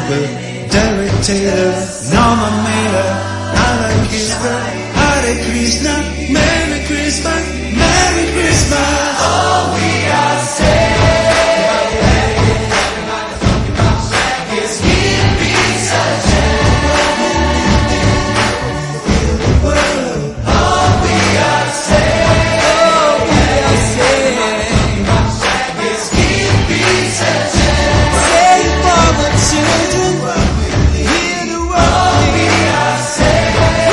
Hooper, Derek Taylor, Norma Mailer, Alan Gisbert, Hare Krishna, Merry Christmas, Merry Christmas. All we are saying is give peace a chance. All we are saying is give peace a chance. Say for the children, hear the word. All we are saying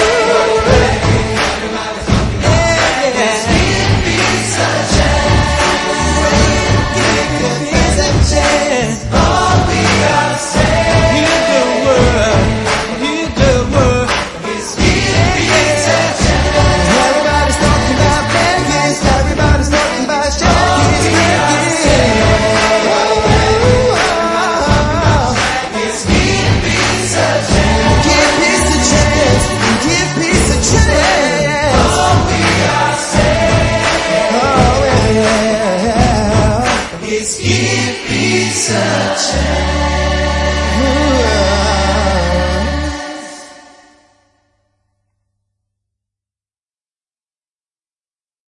is give peace a chance. Give peace a chance. All we are saying Hear the word, hear the word. is give peace a chance. Everybody's talking about pancakes, everybody's talking about jackets. Is give peace a chance. Give peace a chance, give peace a chance. All we are saying Oh, yeah. is give peace a chance.